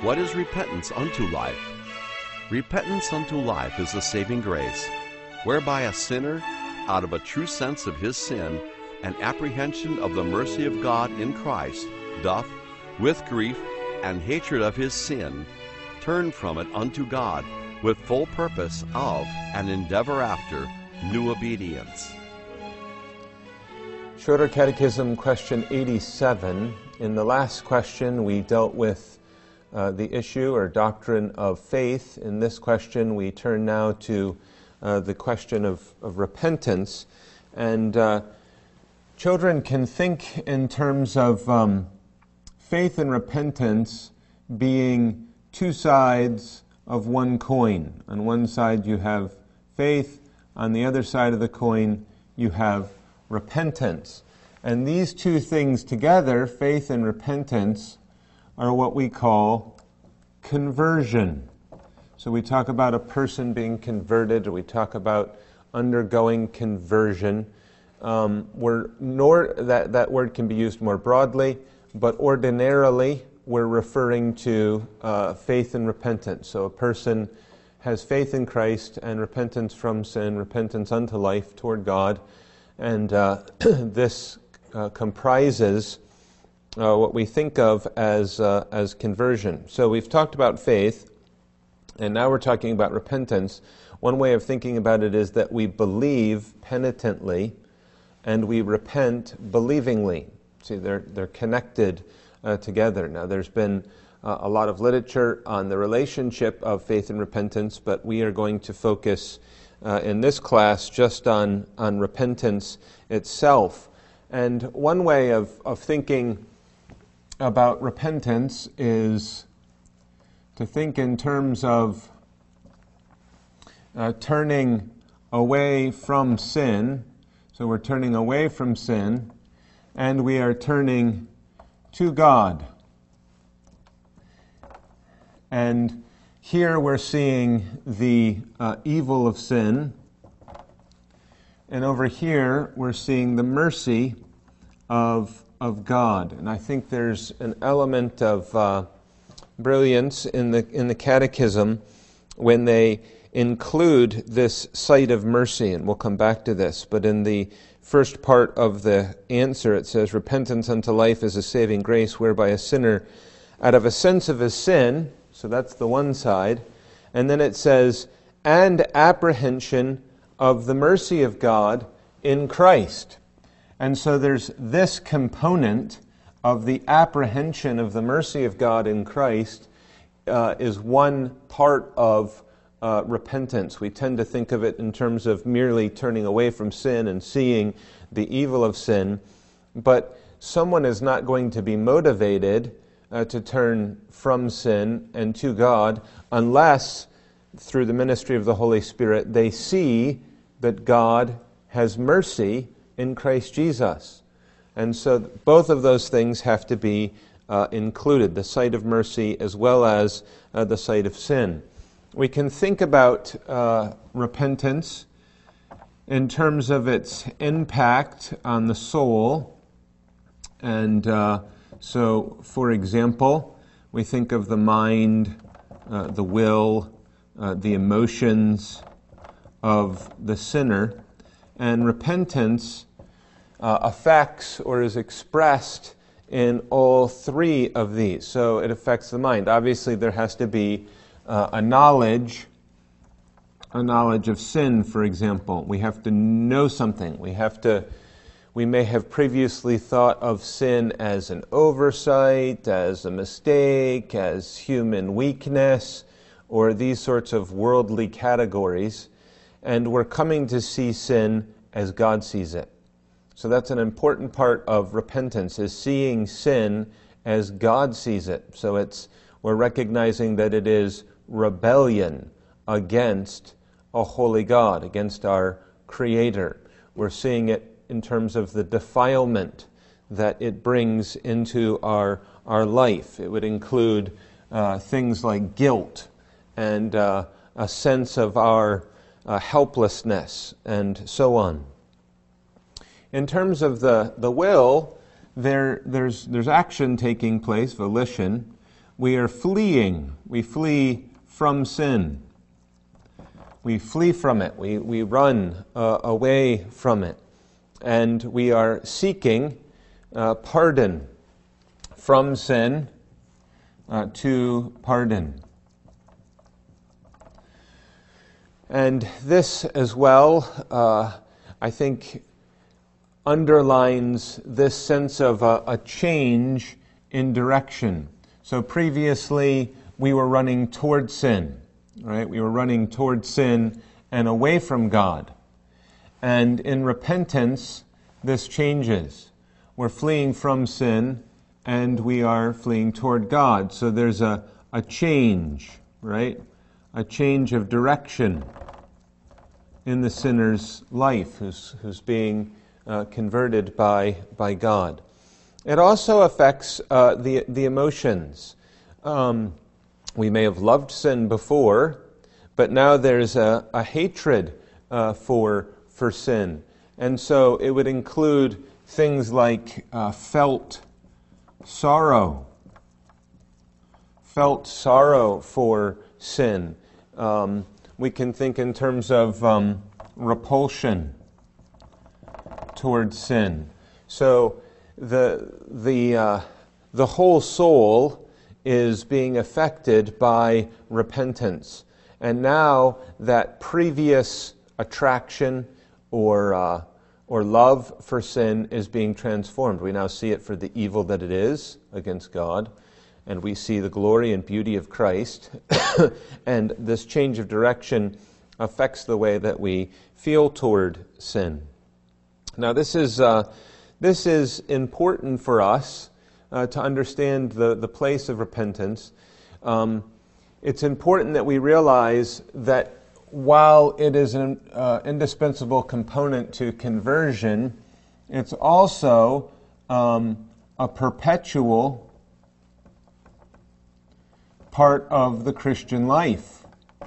What is repentance unto life? Repentance unto life is the saving grace, whereby a sinner, out of a true sense of his sin and apprehension of the mercy of God in Christ, doth, with grief and hatred of his sin, turn from it unto God, with full purpose of and endeavor after new obedience. Schroeder Catechism, question 87. In the last question, we dealt with the issue or doctrine of faith. In this question, we turn now to the question of repentance. And children can think in terms of faith and repentance being two sides of one coin. On one side you have faith, on the other side of the coin you have repentance. And these two things together, faith and repentance, are what we call conversion. So we talk about a person being converted, or we talk about undergoing conversion. That word can be used more broadly, but ordinarily we're referring to faith and repentance. So a person has faith in Christ and repentance from sin, repentance unto life toward God, and this comprises what we think of as conversion. So we've talked about faith, and now we're talking about repentance. One way of thinking about it is that we believe penitently, and we repent believingly. See, they're connected together. Now, there's been a lot of literature on the relationship of faith and repentance, but we are going to focus in this class just on repentance itself. And one way of thinking about repentance is to think in terms of turning away from sin. So we're turning away from sin, and we are turning to God. And here we're seeing the evil of sin, and over here we're seeing the mercy of God. And I think there's an element of brilliance in the Catechism when they include this site of mercy, and we'll come back to this. But in the first part of the answer, it says, repentance unto life is a saving grace, whereby a sinner, out of a sense of his sin, so that's the one side, and then it says, and apprehension of the mercy of God in Christ. And so there's this component of the apprehension of the mercy of God in Christ is one part of repentance. We tend to think of it in terms of merely turning away from sin and seeing the evil of sin, but someone is not going to be motivated to turn from sin and to God unless, through the ministry of the Holy Spirit, they see that God has mercy in Christ Jesus. And so both of those things have to be included, the sight of mercy as well as the sight of sin. We can think about repentance in terms of its impact on the soul. And so, for example, we think of the mind, the will, the emotions of the sinner. And repentance affects or is expressed in all three of these. So it affects the mind. Obviously, there has to be a knowledge of sin, for example. We have to know something. We may have previously thought of sin as an oversight, as a mistake, as human weakness, or these sorts of worldly categories, and we're coming to see sin as God sees it. So that's an important part of repentance, is seeing sin as God sees it. So we're recognizing that it is rebellion against a holy God, against our Creator. We're seeing it in terms of the defilement that it brings into our life. It would include things like guilt and a sense of our helplessness and so on. In terms of the will, there's action taking place, volition, we are fleeing. We flee from sin. We flee from it. We run away from it. And we are seeking pardon from sin to pardon. And this as well, I think, underlines this sense of a change in direction. So previously, we were running toward sin, right? We were running toward sin and away from God. And in repentance, this changes. We're fleeing from sin, and we are fleeing toward God. So there's a change, right? A change of direction in the sinner's life who's being converted by God. It also affects the emotions. We may have loved sin before, but now there's a hatred for sin. And so it would include things like felt sorrow for sin. We can think in terms of repulsion towards sin. So the whole soul is being affected by repentance. And now that previous attraction or love for sin is being transformed. We now see it for the evil that it is against God, and we see the glory and beauty of Christ. And this change of direction affects the way that we feel toward sin. Now, this is important for us to understand the place of repentance. It's important that we realize that while it is an indispensable component to conversion, it's also a perpetual part of the Christian life.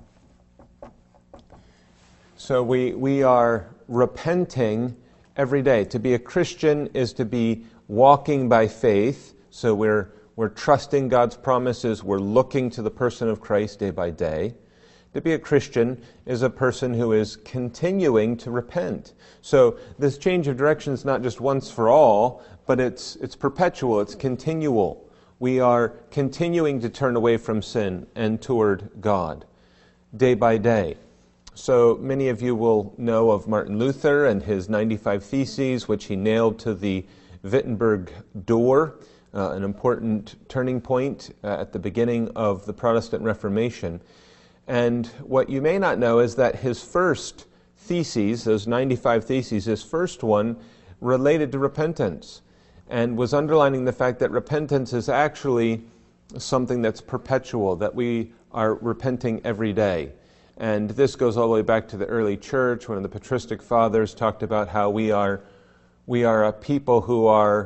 So we are repenting every day. To be a Christian is to be walking by faith. So we're trusting God's promises. We're looking to the person of Christ day by day. To be a Christian is a person who is continuing to repent. So this change of direction is not just once for all, but it's perpetual, it's continual. We are continuing to turn away from sin and toward God day by day. So many of you will know of Martin Luther and his 95 Theses, which he nailed to the Wittenberg door, an important turning point at the beginning of the Protestant Reformation. And what you may not know is that his first theses, those 95 theses, his first one related to repentance and was underlining the fact that repentance is actually something that's perpetual, that we are repenting every day. And this goes all the way back to the early church. One of the patristic fathers talked about how we are a people who are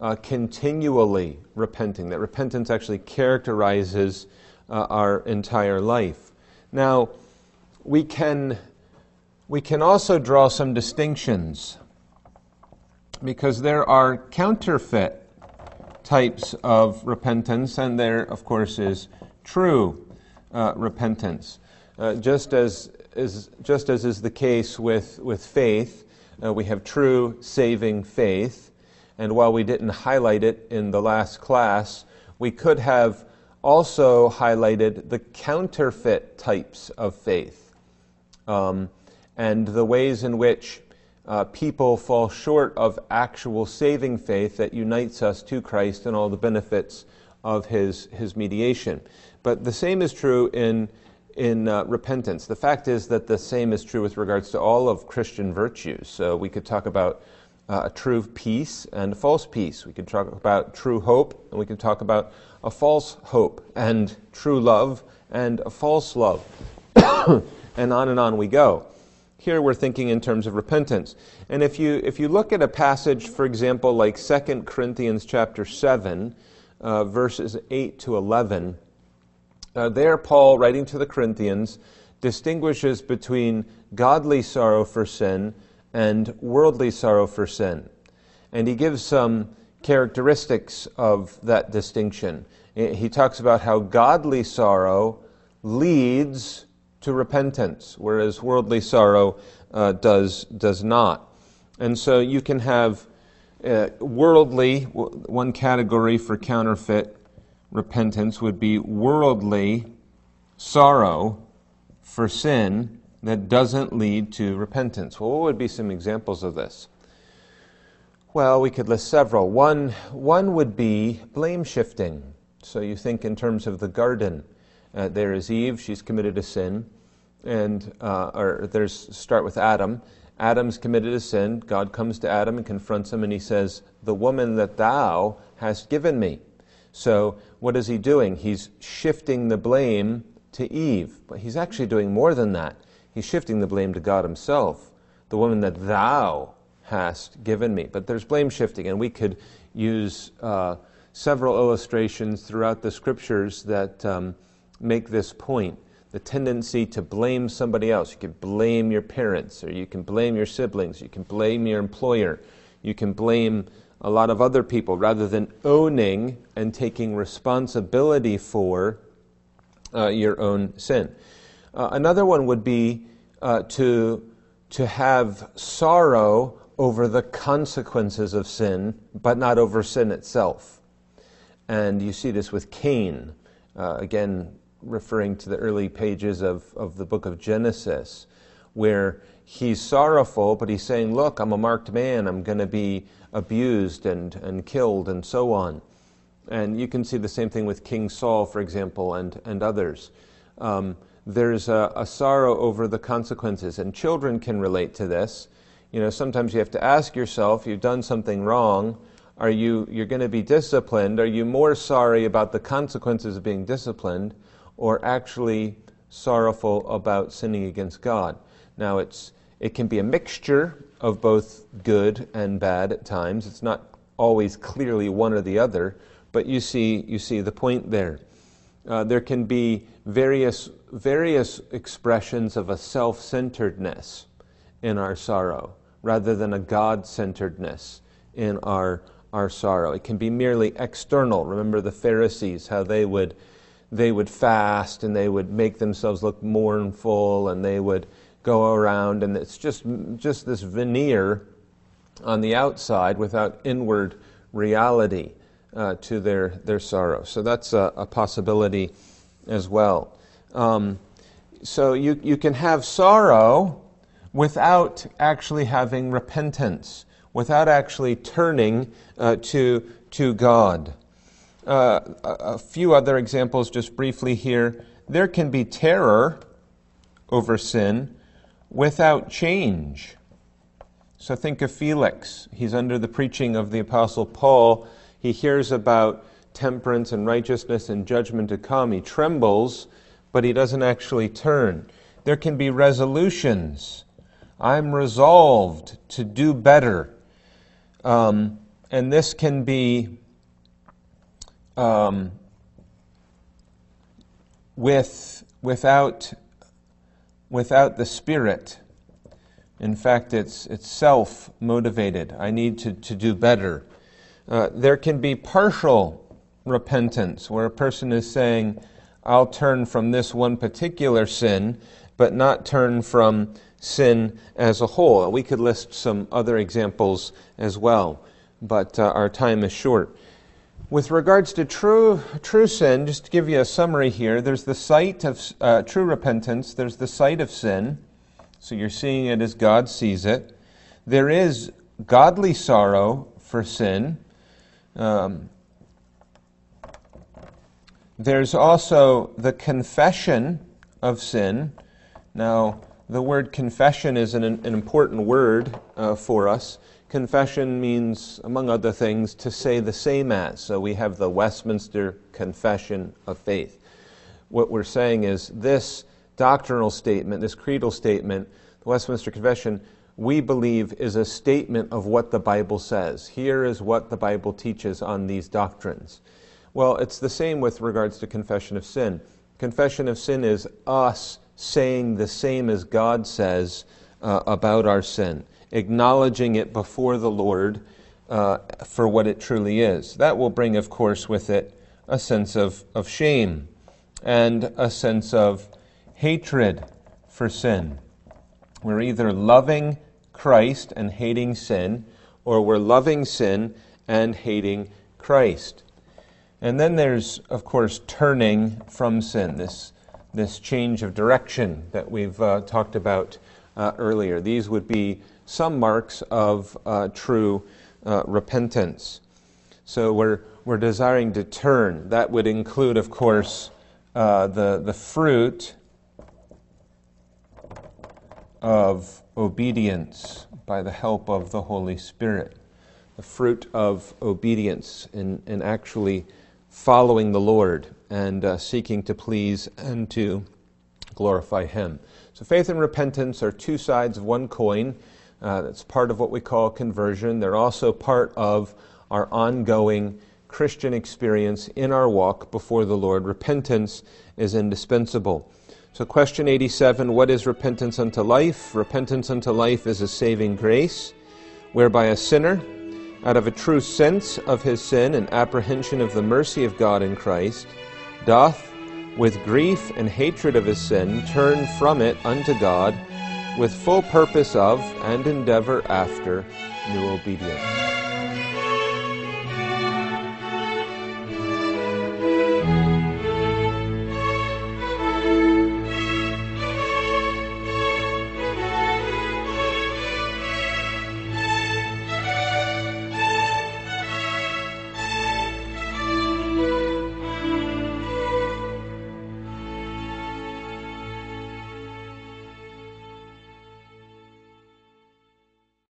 continually repenting, that repentance actually characterizes our entire life. Now, we can also draw some distinctions because there are counterfeit types of repentance, and there, of course, is true repentance. Just as is the case with faith, we have true saving faith, and while we didn't highlight it in the last class, we could have also highlighted the counterfeit types of faith and the ways in which people fall short of actual saving faith that unites us to Christ and all the benefits of His mediation. But the same is true in repentance. The fact is that the same is true with regards to all of Christian virtues. So we could talk about a true peace and a false peace. We could talk about true hope, and we could talk about a false hope, and true love and a false love. And on we go. Here we're thinking in terms of repentance. And if you look at a passage, for example, like 2 Corinthians chapter 7, verses 8 to 11, there Paul, writing to the Corinthians, distinguishes between godly sorrow for sin and worldly sorrow for sin. And he gives some characteristics of that distinction. He talks about how godly sorrow leads to repentance, whereas worldly sorrow does not. And so you can have worldly, one category for counterfeit repentance would be worldly sorrow for sin that doesn't lead to repentance. Well, what would be some examples of this? Well, we could list several. One would be blame shifting. So you think in terms of the garden. There is Eve, she's committed a sin, start with Adam. Adam's committed a sin. God comes to Adam and confronts him, and he says, "The woman that thou hast given me." So what is he doing? He's shifting the blame to Eve. But he's actually doing more than that. He's shifting the blame to God himself. "The woman that thou hast given me." But there's blame shifting, and we could use several illustrations throughout the Scriptures that make this point. The tendency to blame somebody else. You can blame your parents, or you can blame your siblings, you can blame your employer, you can blame a lot of other people, rather than owning and taking responsibility for your own sin. Another one would be to have sorrow over the consequences of sin, but not over sin itself. And you see this with Cain, again, referring to the early pages of the book of Genesis, where he's sorrowful, but he's saying, "Look, I'm a marked man, I'm going to be abused and killed," and so on. And you can see the same thing with King Saul, for example, and others. There's a sorrow over the consequences, and children can relate to this. You know, sometimes you have to ask yourself, you've done something wrong, you're going to be disciplined, are you more sorry about the consequences of being disciplined, or actually sorrowful about sinning against God? Now, it can be a mixture of both good and bad at times. It's not always clearly one or the other, but you see the point there. There can be various expressions of a self-centeredness in our sorrow, rather than a God-centeredness in our sorrow. It can be merely external. Remember the Pharisees, how they would fast, and they would make themselves look mournful, and they would go around, and it's just this veneer on the outside without inward reality to their sorrow. So that's a possibility as well. So you can have sorrow without actually having repentance, without actually turning to God. A few other examples just briefly here. There can be terror over sin without change. So think of Felix. He's under the preaching of the Apostle Paul. He hears about temperance and righteousness and judgment to come. He trembles, but he doesn't actually turn. There can be resolutions. I'm resolved to do better. And this can be without the Spirit. In fact, it's self-motivated. I need to do better. There can be partial repentance, where a person is saying, I'll turn from this one particular sin, but not turn from sin as a whole. We could list some other examples as well, but our time is short. With regards to true sin, just to give you a summary here, there's the sight of true repentance, there's the sight of sin, so you're seeing it as God sees it. There is godly sorrow for sin. There's also the confession of sin. Now, the word confession is an important word for us. Confession means, among other things, to say the same as. So we have the Westminster Confession of Faith. What we're saying is this doctrinal statement, this creedal statement, the Westminster Confession, we believe is a statement of what the Bible says. Here is what the Bible teaches on these doctrines. Well, it's the same with regards to confession of sin. Confession of sin is us saying the same as God says about our sin, acknowledging it before the Lord for what it truly is. That will bring, of course, with it a sense of shame and a sense of hatred for sin. We're either loving Christ and hating sin, or we're loving sin and hating Christ. And then there's, of course, turning from sin, this change of direction that we've talked about earlier. These would be some marks of true repentance. So we're desiring to turn. That would include, of course, the fruit of obedience by the help of the Holy Spirit. The fruit of obedience in actually following the Lord and seeking to please and to glorify Him. So faith and repentance are two sides of one coin. That's part of what we call conversion. They're also part of our ongoing Christian experience in our walk before the Lord. Repentance is indispensable. So question 87, what is repentance unto life? Repentance unto life is a saving grace, whereby a sinner, out of a true sense of his sin and apprehension of the mercy of God in Christ, doth, with grief and hatred of his sin, turn from it unto God, with full purpose of and endeavor after new obedience.